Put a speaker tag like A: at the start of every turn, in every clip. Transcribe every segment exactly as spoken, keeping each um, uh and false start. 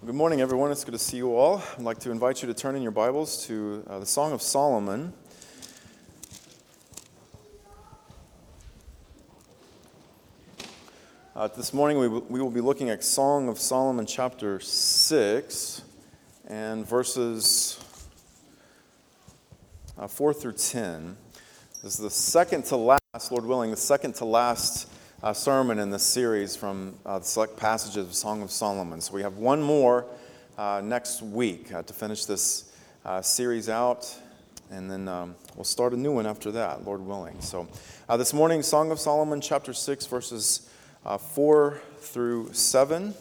A: Good morning, everyone. It's good to see you all. I'd like to invite you to turn in your Bibles to uh, the Song of Solomon. Uh, this morning we, w- we will be looking at Song of Solomon chapter six and verses uh, four through ten. This is the second to last, Lord willing, the second to last uh, sermon in this series from uh, the select passages of Song of Solomon. So we have one more uh, next week uh, to finish this uh, series out, and then um, we'll start a new one after that, Lord willing. So uh, this morning, Song of Solomon chapter six, verses uh, four through seven.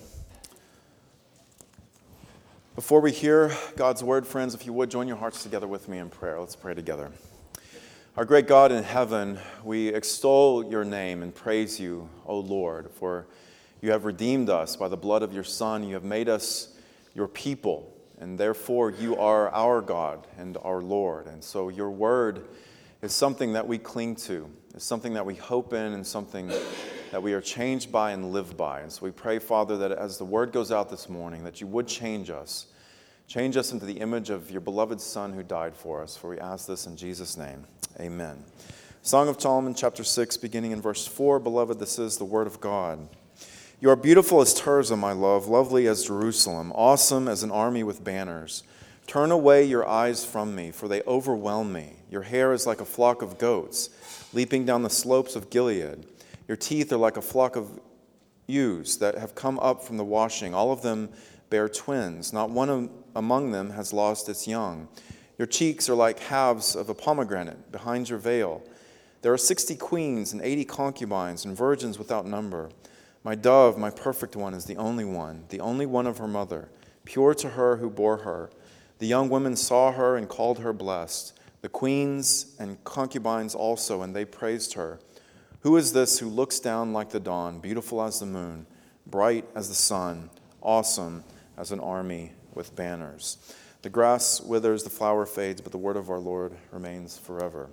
A: Before we hear God's word, friends, if you would, join your hearts together with me in prayer. Let's pray together. Our great God in heaven, we extol your name and praise you, O Lord, for you have redeemed us by the blood of your Son. You have made us your people, and therefore you are our God and our Lord. And so your word is something that we cling to. It's something that we hope in and something that we are changed by and live by. And so we pray, Father, that as the word goes out this morning, that you would change us. Change us into the image of your beloved Son who died for us. For we ask this in Jesus' name. Amen. Song of Solomon, chapter six, beginning in verse four. Beloved, this is the word of God. You are beautiful as Tirzah, my love, lovely as Jerusalem, awesome as an army with banners. Turn away your eyes from me, for they overwhelm me. Your hair is like a flock of goats, leaping down the slopes of Gilead. Your teeth are like a flock of ewes that have come up from the washing. All of them bear twins. Not one among them has lost its young. Your cheeks are like halves of a pomegranate behind your veil. There are sixty queens and eighty concubines and virgins without number. My dove, my perfect one, is the only one, the only one of her mother, pure to her who bore her. The young women saw her and called her blessed, the queens and concubines also, and they praised her. Who is this who looks down like the dawn, beautiful as the moon, bright as the sun, awesome as an army with banners? The grass withers, the flower fades, but the word of our Lord remains forever.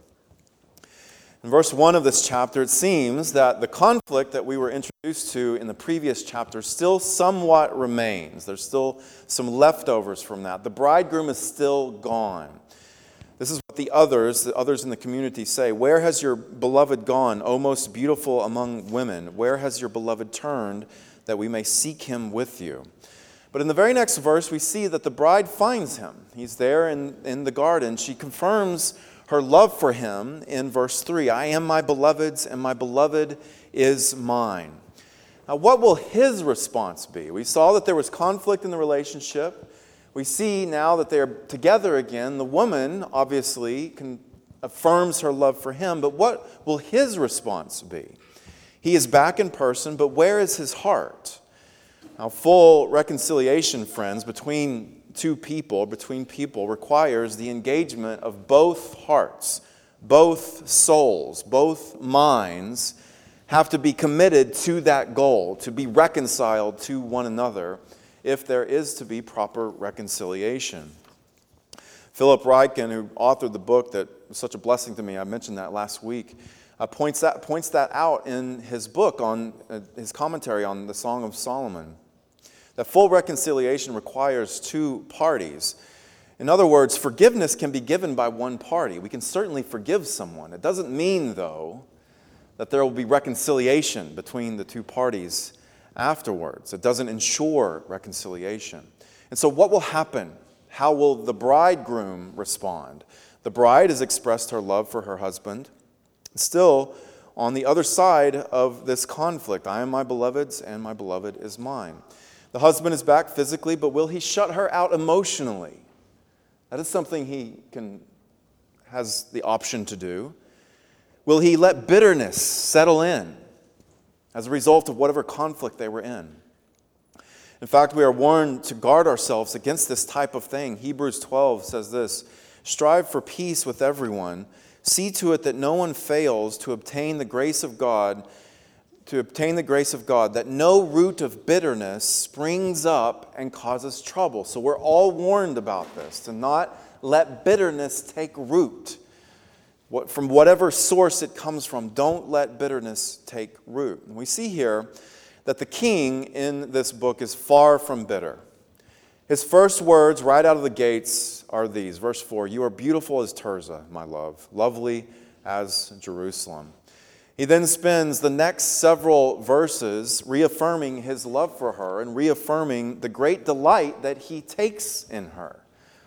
A: In verse one of this chapter, it seems that the conflict that we were introduced to in the previous chapter still somewhat remains. There's still some leftovers from that. The bridegroom is still gone. This is what the others, the others in the community say. Where has your beloved gone, O most beautiful among women? Where has your beloved turned, that we may seek him with you? But in the very next verse, we see that the bride finds him. He's there in, in the garden. She confirms her love for him in verse three. I am my beloved's, and my beloved is mine. Now, what will his response be? We saw that there was conflict in the relationship. We see now that they're together again. The woman, obviously, can, affirms her love for him. But what will his response be? He is back in person, but where is his heart? Now, full reconciliation, friends, between two people, between people, requires the engagement of both hearts, both souls, both minds have to be committed to that goal, to be reconciled to one another, if there is to be proper reconciliation. Philip Ryken, who authored the book that was such a blessing to me, I mentioned that last week, uh, points that points that out in his book, on uh, his commentary on the Song of Solomon. That full reconciliation requires two parties. In other words, forgiveness can be given by one party. We can certainly forgive someone. It doesn't mean, though, that there will be reconciliation between the two parties afterwards. It doesn't ensure reconciliation. And so what will happen? How will the bridegroom respond? The bride has expressed her love for her husband. Still, on the other side of this conflict, I am my beloved's, and my beloved is mine. The husband is back physically, but will he shut her out emotionally? That is something he can has the option to do. Will he let bitterness settle in as a result of whatever conflict they were in? In fact, we are warned to guard ourselves against this type of thing. Hebrews twelve says this, strive for peace with everyone. See to it that no one fails to obtain the grace of God, to obtain the grace of God, that no root of bitterness springs up and causes trouble. So we're all warned about this, to not let bitterness take root. What, from whatever source it comes from, don't let bitterness take root. And we see here that the king in this book is far from bitter. His first words right out of the gates are these. Verse four, "You are beautiful as Tirzah, my love, lovely as Jerusalem." He then spends the next several verses reaffirming his love for her and reaffirming the great delight that he takes in her.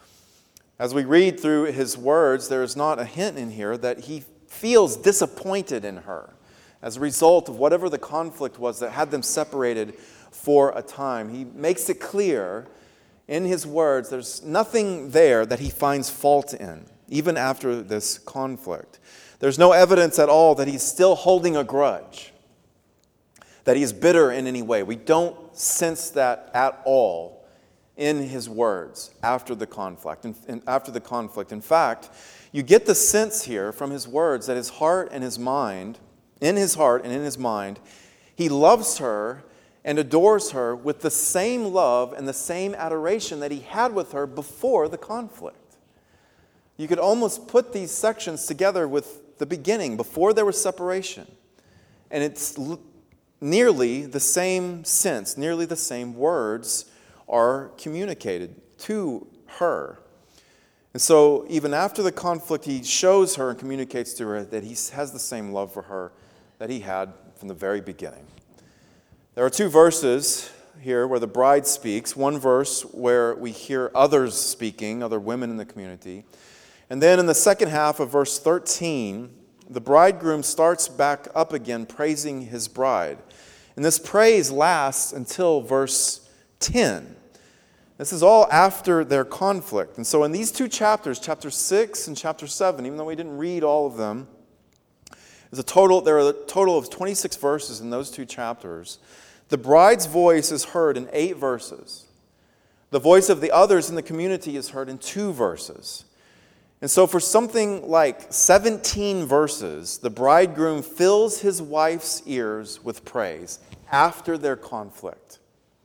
A: As we read through his words, there is not a hint in here that he feels disappointed in her as a result of whatever the conflict was that had them separated for a time. He makes it clear in his words there's nothing there that he finds fault in, even after this conflict. There's no evidence at all that he's still holding a grudge, that he is bitter in any way. We don't sense that at all in his words after the conflict. And after the conflict, in fact, you get the sense here from his words that his heart and his mind, in his heart and in his mind, he loves her and adores her with the same love and the same adoration that he had with her before the conflict. You could almost put these sections together with the beginning, before there was separation. And it's l- nearly the same sense, nearly the same words are communicated to her. And so even after the conflict, he shows her and communicates to her that he has the same love for her that he had from the very beginning. There are two verses here where the bride speaks. One verse where we hear others speaking, other women in the community. And then in the second half of verse thirteen, the bridegroom starts back up again praising his bride. And this praise lasts until verse ten. This is all after their conflict. And so in these two chapters, chapter six and chapter seven, even though we didn't read all of them, there's a total, there are a total of twenty-six verses in those two chapters. The bride's voice is heard in eight verses. The voice of the others in the community is heard in two verses. And so for something like seventeen verses, the bridegroom fills his wife's ears with praise after their conflict.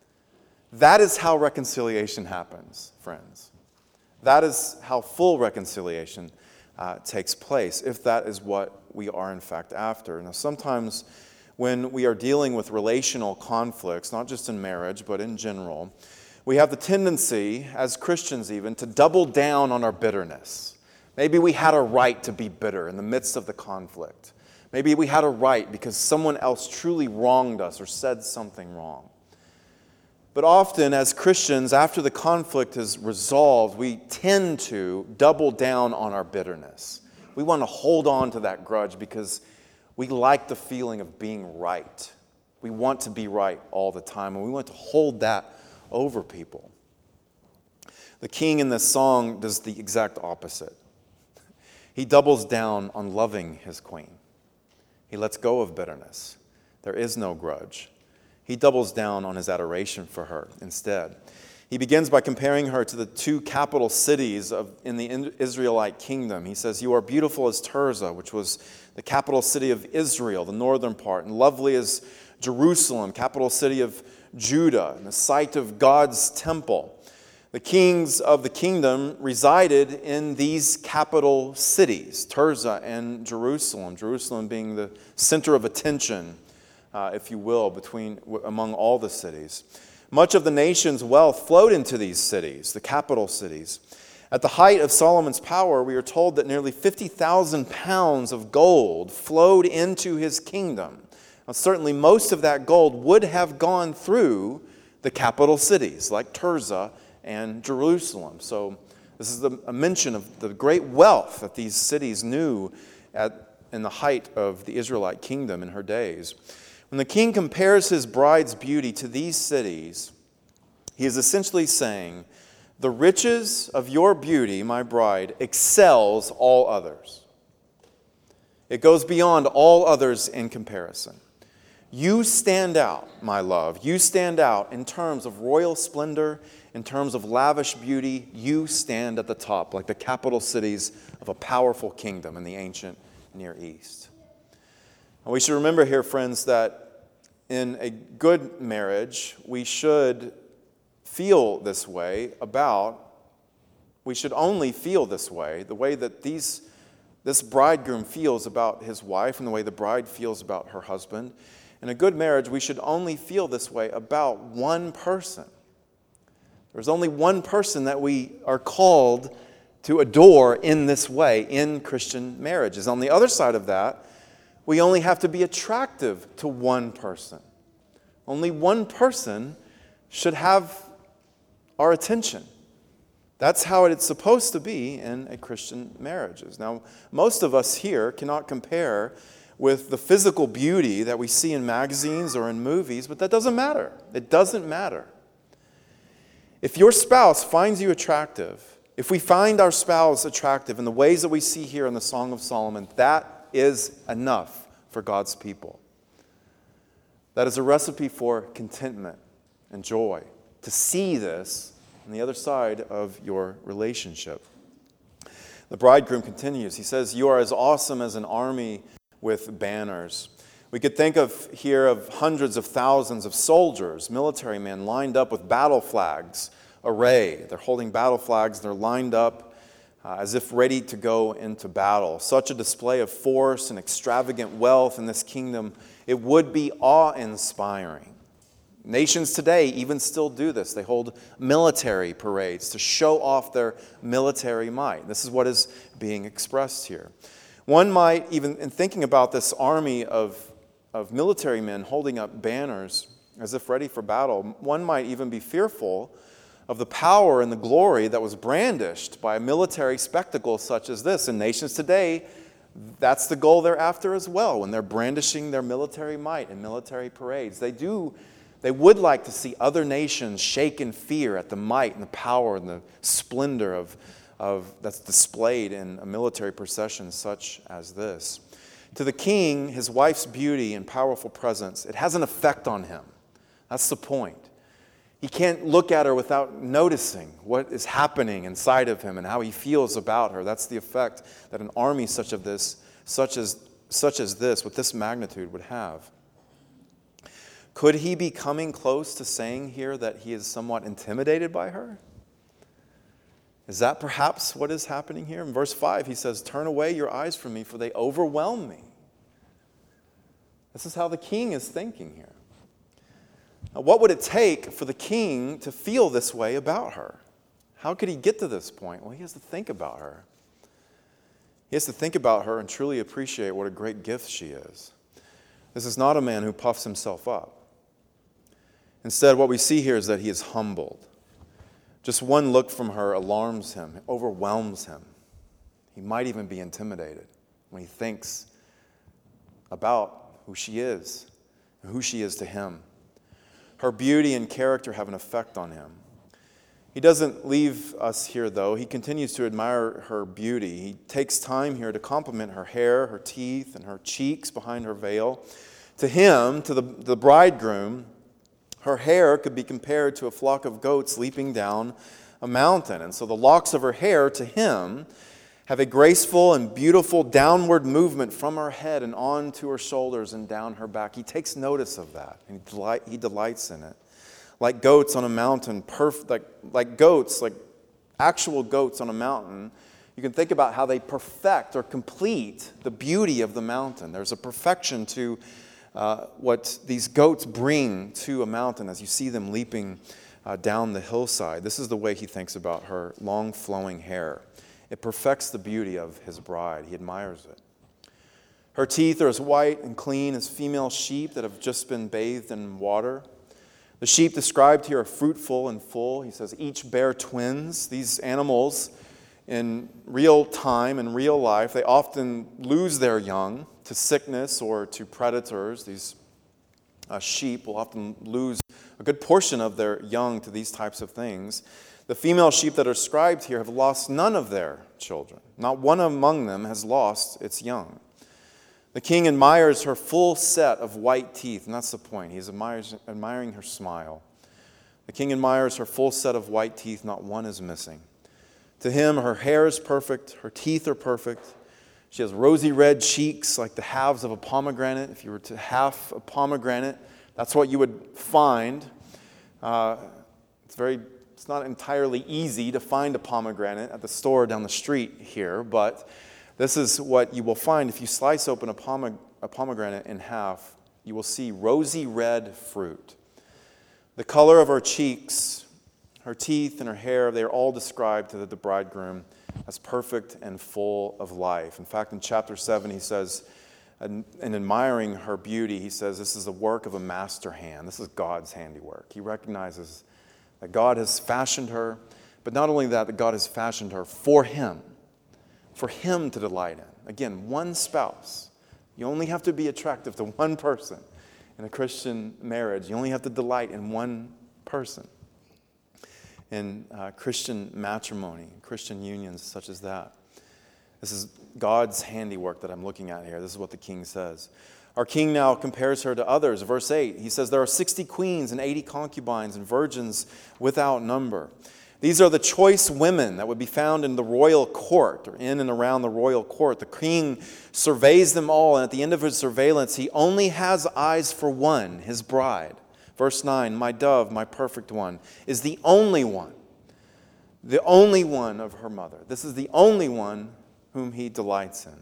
A: That is how reconciliation happens, friends. That is how full reconciliation uh, takes place, if that is what we are in fact after. Now, sometimes when we are dealing with relational conflicts, not just in marriage, but in general, we have the tendency, as Christians even, to double down on our bitterness. Maybe we had a right to be bitter in the midst of the conflict. Maybe we had a right because someone else truly wronged us or said something wrong. But often, as Christians, after the conflict is resolved, we tend to double down on our bitterness. We want to hold on to that grudge because we like the feeling of being right. We want to be right all the time, and we want to hold that over people. The king in this song does the exact opposite. He doubles down on loving his queen. He lets go of bitterness. There is no grudge. He doubles down on his adoration for her instead. He begins by comparing her to the two capital cities of, in the Israelite kingdom. He says, "You are beautiful as Tirzah," which was the capital city of Israel, the northern part, and lovely as Jerusalem, capital city of Judah, and the site of God's temple. The kings of the kingdom resided in these capital cities, Tirzah and Jerusalem, Jerusalem being the center of attention, uh, if you will, between among all the cities. Much of the nation's wealth flowed into these cities, the capital cities. At the height of Solomon's power, we are told that nearly fifty thousand pounds of gold flowed into his kingdom. Now, certainly most of that gold would have gone through the capital cities, like Tirzah and Jerusalem. So this is the, a mention of the great wealth that these cities knew at, in the height of the Israelite kingdom in her days. When the king compares his bride's beauty to these cities, he is essentially saying, "The riches of your beauty, my bride, excels all others. It goes beyond all others in comparison. You stand out, my love. You stand out in terms of royal splendor, in terms of lavish beauty. You stand at the top, like the capital cities of a powerful kingdom in the ancient Near East." And we should remember here, friends, that in a good marriage, we should feel this way about, we should only feel this way, the way that these, this bridegroom feels about his wife and the way the bride feels about her husband. In a good marriage, we should only feel this way about one person. There's only one person that we are called to adore in this way in Christian marriages. On the other side of that, we only have to be attractive to one person. Only one person should have our attention. That's how it's supposed to be in a Christian marriages. Now, most of us here cannot compare with the physical beauty that we see in magazines or in movies, but that doesn't matter. It doesn't matter. If your spouse finds you attractive, if we find our spouse attractive in the ways that we see here in the Song of Solomon, that is enough for God's people. That is a recipe for contentment and joy, to see this on the other side of your relationship. The bridegroom continues. He says, "You are as awesome as an army with banners." We could think of here of hundreds of thousands of soldiers, military men lined up with battle flags, array. They're holding battle flags. They're lined up uh, as if ready to go into battle. Such a display of force and extravagant wealth in this kingdom, it would be awe-inspiring. Nations today even still do this. They hold military parades to show off their military might. This is what is being expressed here. One might, even in thinking about this army of, of military men holding up banners as if ready for battle, one might even be fearful of the power and the glory that was brandished by a military spectacle such as this. In nations today, that's the goal they're after as well when they're brandishing their military might in military parades. They do, they would like to see other nations shake in fear at the might and the power and the splendor of, of that's displayed in a military procession such as this. To the king, his wife's beauty and powerful presence, it has an effect on him. That's the point. He can't look at her without noticing what is happening inside of him and how he feels about her. That's the effect that an army such of this, such as, such as this, with this magnitude would have. Could he be coming close to saying here that he is somewhat intimidated by her? Is that perhaps what is happening here? In verse five, he says, "Turn away your eyes from me, for they overwhelm me." This is how the king is thinking here. Now, what would it take for the king to feel this way about her? How could he get to this point? Well, he has to think about her. He has to think about her and truly appreciate what a great gift she is. This is not a man who puffs himself up. Instead, what we see here is that he is humbled. Just one look from her alarms him, overwhelms him. He might even be intimidated when he thinks about who she is and who she is to him. Her beauty and character have an effect on him. He doesn't leave us here, though. He continues to admire her beauty. He takes time here to compliment her hair, her teeth, and her cheeks behind her veil. To him, to the, the bridegroom, her hair could be compared to a flock of goats leaping down a mountain. And so the locks of her hair, to him, have a graceful and beautiful downward movement from her head and on to her shoulders and down her back. He takes notice of that, and he, delight, he delights in it. Like goats on a mountain, perf- like, like goats, like actual goats on a mountain, you can think about how they perfect or complete the beauty of the mountain. There's a perfection to uh, what these goats bring to a mountain as you see them leaping uh, down the hillside. This is the way he thinks about her long flowing hair. It perfects the beauty of his bride. He admires it. Her teeth are as white and clean as female sheep that have just been bathed in water. The sheep described here are fruitful and full. He says each bear twins. These animals, in real time, in real life, they often lose their young to sickness or to predators. These uh, sheep will often lose a good portion of their young to these types of things. The female sheep that are described here have lost none of their children. Not one among them has lost its young. The king admires her full set of white teeth, and that's the point. He's admires, admiring her smile. The king admires her full set of white teeth, not one is missing. To him, her hair is perfect, her teeth are perfect. She has rosy red cheeks like the halves of a pomegranate. If you were to half a pomegranate, that's what you would find. Uh, it's very... It's not entirely easy to find a pomegranate at the store down the street here, but this is what you will find. If you slice open a, pome- a pomegranate in half, you will see rosy red fruit. The color of her cheeks, her teeth, and her hair, they are all described to the bridegroom as perfect and full of life. In fact, in chapter seven, he says, in admiring her beauty, he says, this is the work of a master hand. This is God's handiwork. He recognizes that God has fashioned her, but not only that, that God has fashioned her for him, for him to delight in. Again, one spouse. You only have to be attractive to one person in a Christian marriage. You only have to delight in one person. In uh, Christian matrimony, Christian unions such as that. This is God's handiwork that I'm looking at here. This is what the king says. Our king now compares her to others. Verse eight, he says, there are sixty queens and eighty concubines and virgins without number. These are the choice women that would be found in the royal court, or in and around the royal court. The king surveys them all, and at the end of his surveillance, he only has eyes for one, his bride. Verse nine, my dove, my perfect one, is the only one, the only one of her mother. This is the only one whom he delights in.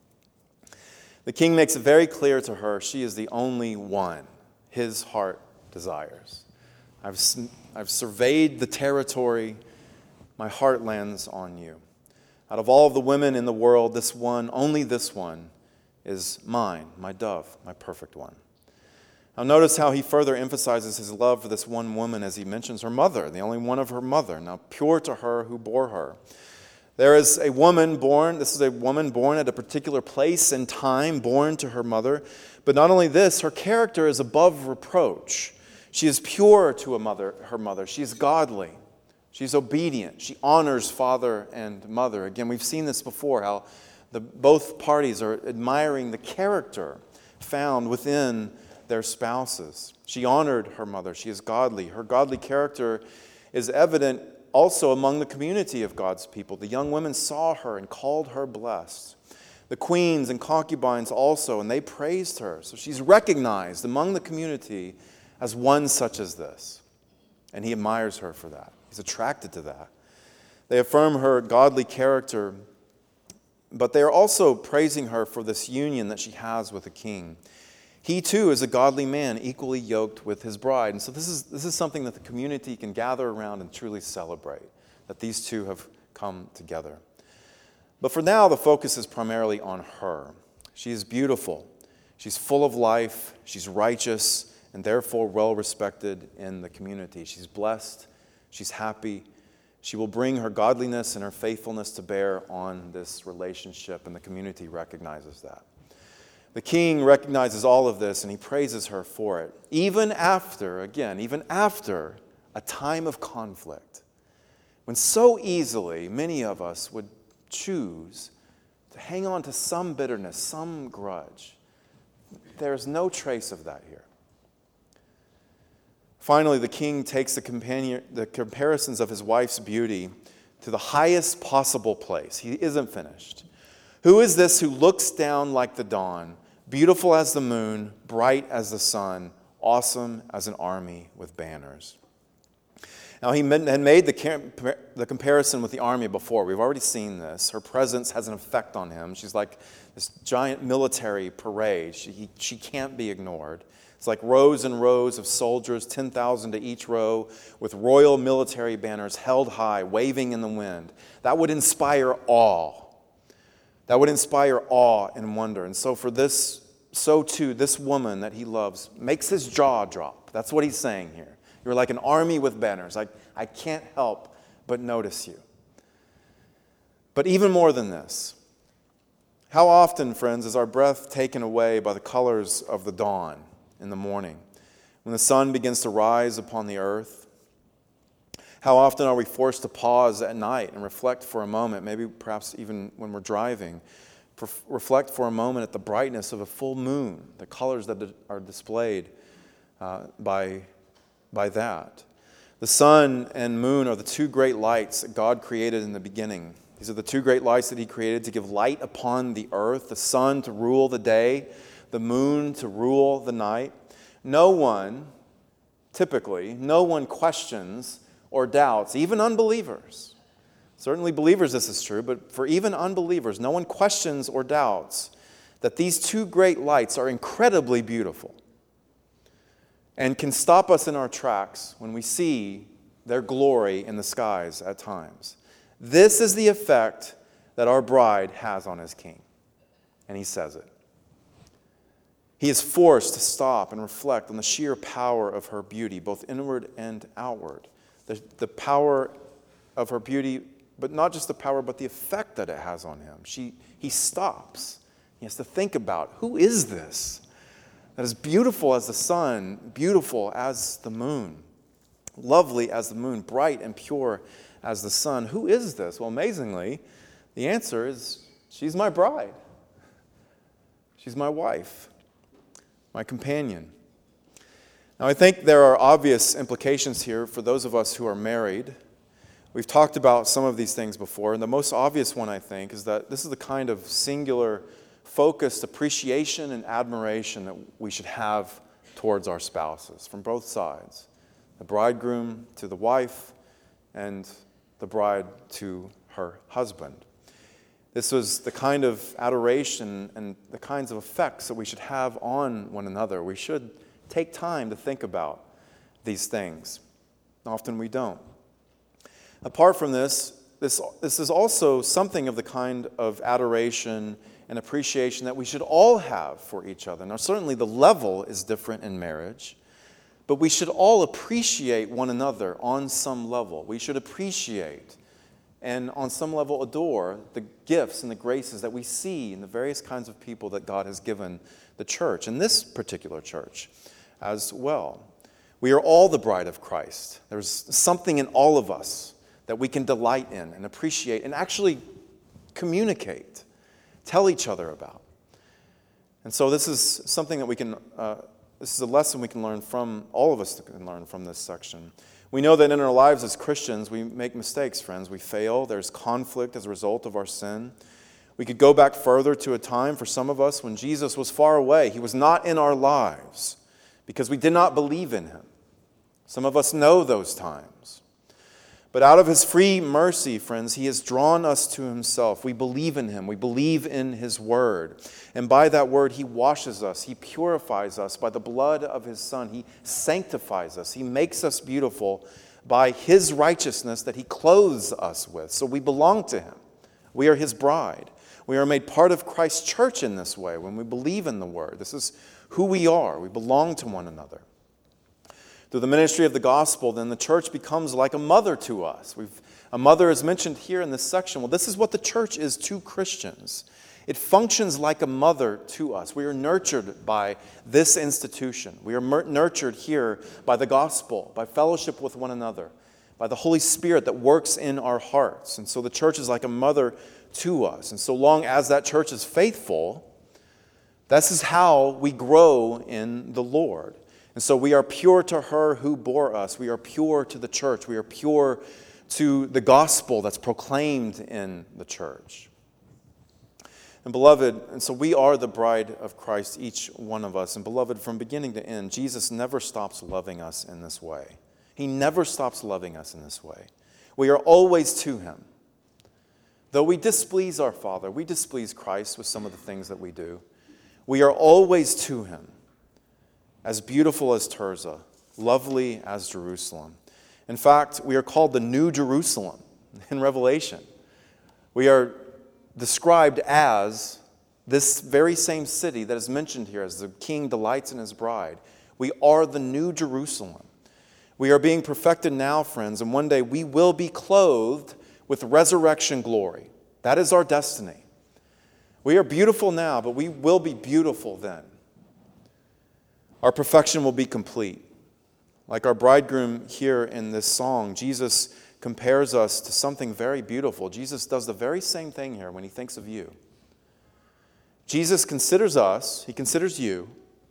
A: The king makes it very clear to her she is the only one his heart desires. I've, I've surveyed the territory. My heart lands on you. Out of all of the women in the world, this one, only this one, is mine, my dove, my perfect one. Now notice how he further emphasizes his love for this one woman as he mentions her mother, the only one of her mother, now pure to her who bore her. There is a woman born, this is a woman born at a particular place and time, born to her mother. But not only this, her character is above reproach. She is pure to a mother, her mother. She is godly. She's obedient. She honors father and mother. Again, we've seen this before, how the, both parties are admiring the character found within their spouses. She honored her mother. She is godly. Her godly character is evident also among the community of God's people. The young women saw her and called her blessed. The queens and concubines also, and they praised her. So she's recognized among the community as one such as this. And he admires her for that. He's attracted to that. They affirm her godly character, but they are also praising her for this union that she has with the king. He too is a godly man, equally yoked with his bride. And so this is, this is something that the community can gather around and truly celebrate, that these two have come together. But for now, the focus is primarily on her. She is beautiful. She's full of life. She's righteous and therefore well-respected in the community. She's blessed. She's happy. She will bring her godliness and her faithfulness to bear on this relationship, and the community recognizes that. The king recognizes all of this, and he praises her for it. Even after, again, even after a time of conflict, when so easily many of us would choose to hang on to some bitterness, some grudge. There's no trace of that here. Finally, the king takes the, companion, the comparisons of his wife's beauty to the highest possible place. He isn't finished. Who is this who looks down like the dawn, beautiful as the moon, bright as the sun, awesome as an army with banners? Now, he had made the, the comparison with the army before. We've already seen this. Her presence has an effect on him. She's like this giant military parade. She, he, she can't be ignored. It's like rows and rows of soldiers, ten thousand to each row, with royal military banners held high, waving in the wind. That would inspire awe. That would inspire awe and wonder. And so for this, so too, this woman that he loves makes his jaw drop. That's what he's saying here. You're like an army with banners. I, I can't help but notice you. But even more than this, how often, friends, is our breath taken away by the colors of the dawn in the morning, when the sun begins to rise upon the earth? How often are we forced to pause at night and reflect for a moment, maybe perhaps even when we're driving, reflect for a moment at the brightness of a full moon, the colors that are displayed uh, by by that. The sun and moon are the two great lights that God created in the beginning. These are the two great lights that he created to give light upon the earth, the sun to rule the day, the moon to rule the night. No one, typically, no one questions or doubts, even unbelievers. Certainly believers this is true, but for even unbelievers, no one questions or doubts that these two great lights are incredibly beautiful and can stop us in our tracks when we see their glory in the skies at times. This is the effect that our bride has on his king. And he says it. He is forced to stop and reflect on the sheer power of her beauty, both inward and outward. The, the power of her beauty, but not just the power, but the effect that it has on him. She, he stops. He has to think about, who is this that is beautiful as the sun, beautiful as the moon, lovely as the moon, bright and pure as the sun? Who is this? Well, amazingly, the answer is, she's my bride. She's my wife, my companion. Now, I think there are obvious implications here for those of us who are married. We've talked about some of these things before, and the most obvious one, I think, is that this is the kind of singular, focused appreciation and admiration that we should have towards our spouses from both sides, the bridegroom to the wife and the bride to her husband. This was the kind of adoration and the kinds of effects that we should have on one another. We should take time to think about these things. Often we don't. Apart from this, this, this is also something of the kind of adoration and appreciation that we should all have for each other. Now, certainly the level is different in marriage, but we should all appreciate one another on some level. We should appreciate and on some level adore the gifts and the graces that we see in the various kinds of people that God has given the church, and this particular church as well. We are all the bride of Christ. There's something in all of us that we can delight in and appreciate and actually communicate, tell each other about. And so this is something that we can, uh, this is a lesson we can learn from, all of us can learn from this section. We know that in our lives as Christians, we make mistakes, friends. We fail. There's conflict as a result of our sin. We could go back further to a time for some of us when Jesus was far away. He was not in our lives because we did not believe in him. Some of us know those times. But out of his free mercy, friends, he has drawn us to himself. We believe in him. We believe in his word. And by that word, he washes us. He purifies us by the blood of his Son. He sanctifies us. He makes us beautiful by his righteousness that he clothes us with. So we belong to him. We are his bride. We are made part of Christ's church in this way when we believe in the word. This is who we are. We belong to one another. Through the ministry of the gospel, then the church becomes like a mother to us. We've, a mother is mentioned here in this section. Well, this is what the church is to Christians. It functions like a mother to us. We are nurtured by this institution. We are mer- nurtured here by the gospel, by fellowship with one another, by the Holy Spirit that works in our hearts. And so the church is like a mother to us. And so long as that church is faithful, this is how we grow in the Lord. And so we are pure to her who bore us. We are pure to the church. We are pure to the gospel that's proclaimed in the church. And beloved, and so we are the bride of Christ, each one of us. And beloved, from beginning to end, Jesus never stops loving us in this way. He never stops loving us in this way. We are always to him. Though we displease our Father, we displease Christ with some of the things that we do, we are always to him. As beautiful as Tirzah, lovely as Jerusalem. In fact, we are called the New Jerusalem in Revelation. We are described as this very same city that is mentioned here as the king delights in his bride. We are the New Jerusalem. We are being perfected now, friends, and one day we will be clothed with resurrection glory. That is our destiny. We are beautiful now, but we will be beautiful then. Our perfection will be complete. Like our bridegroom here in this song, Jesus compares us to something very beautiful. Jesus does the very same thing here when he thinks of you. Jesus considers us, he considers you,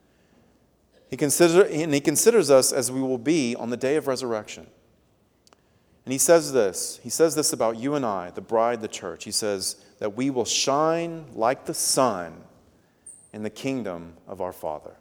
A: he consider, and he considers us as we will be on the day of resurrection. And he says this, he says this about you and I, the bride, the church. He says that we will shine like the sun in the kingdom of our Father.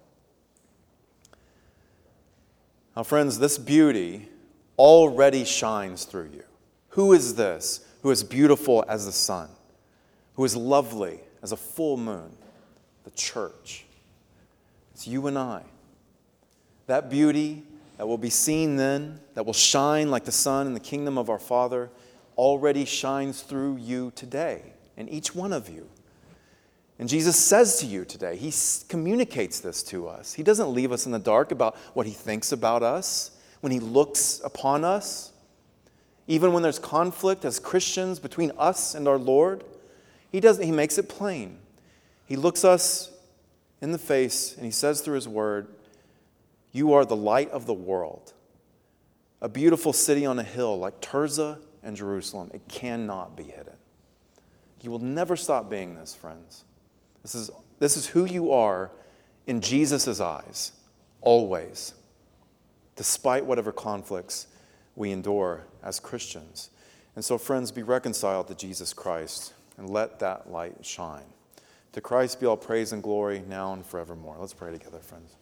A: Now, friends, this beauty already shines through you. Who is this who is beautiful as the sun, who is lovely as a full moon? The church. It's you and I. That beauty, that will be seen then, that will shine like the sun in the kingdom of our Father, already shines through you today, and each one of you. And Jesus says to you today, he communicates this to us. He doesn't leave us in the dark about what he thinks about us, when he looks upon us. Even when there's conflict as Christians between us and our Lord, he doesn't, he makes it plain. He looks us in the face and he says through his word, you are the light of the world. A beautiful city on a hill like Tirzah and Jerusalem. It cannot be hidden. You will never stop being this, friends. This is, this is who you are in Jesus' eyes, always, despite whatever conflicts we endure as Christians. And so, friends, be reconciled to Jesus Christ and let that light shine. To Christ be all praise and glory now and forevermore. Let's pray together, friends.